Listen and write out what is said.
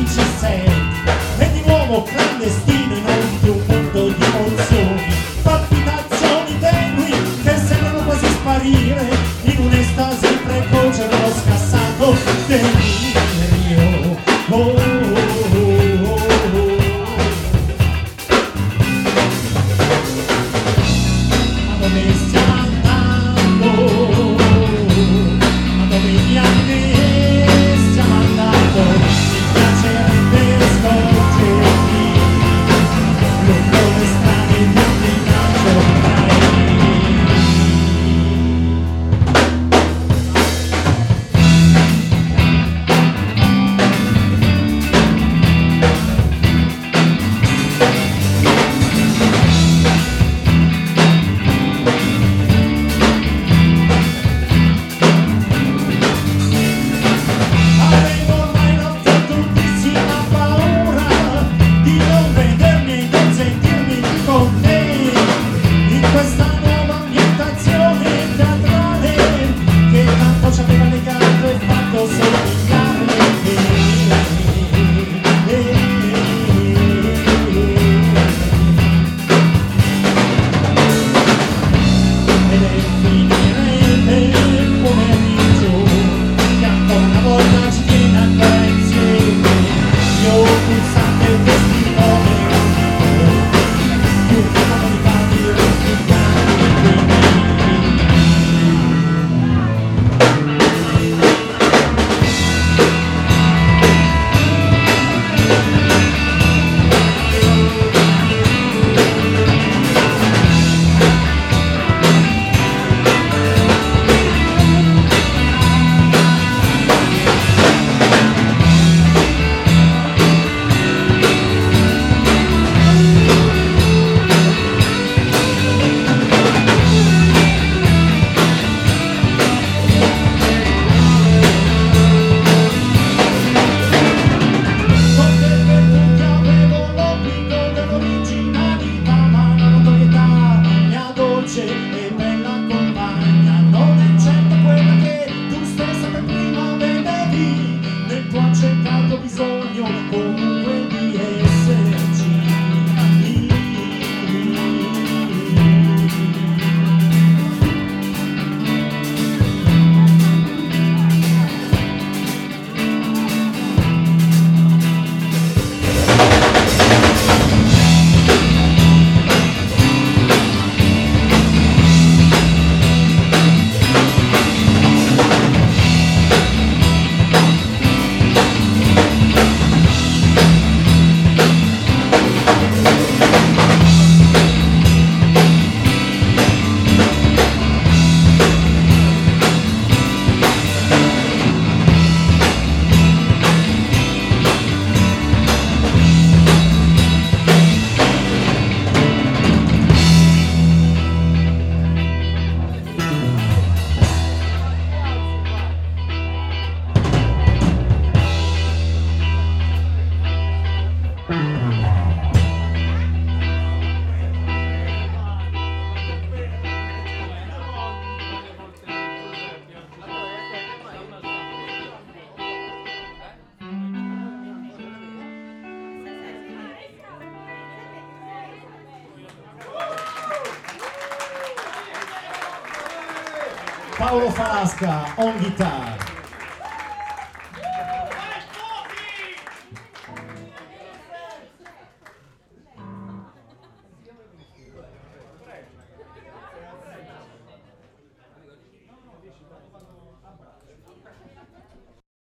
sei, e di nuovo clandestino in oltre un mondo di emozioni, palpitazioni tenui che sembrano quasi sparire in un'estasi precoce dello scassato delirio. Ma dove stiamo andando? Ma dove gli anni stiamo andando? Mi piacerebbe scorgermi lungo le strade di un villaggio ormai. E bella compagna, non è certo quella che tu stessa per prima vedevi nel tuo accettato bisogno comunque di esserci. Paolo Falasca on guitar.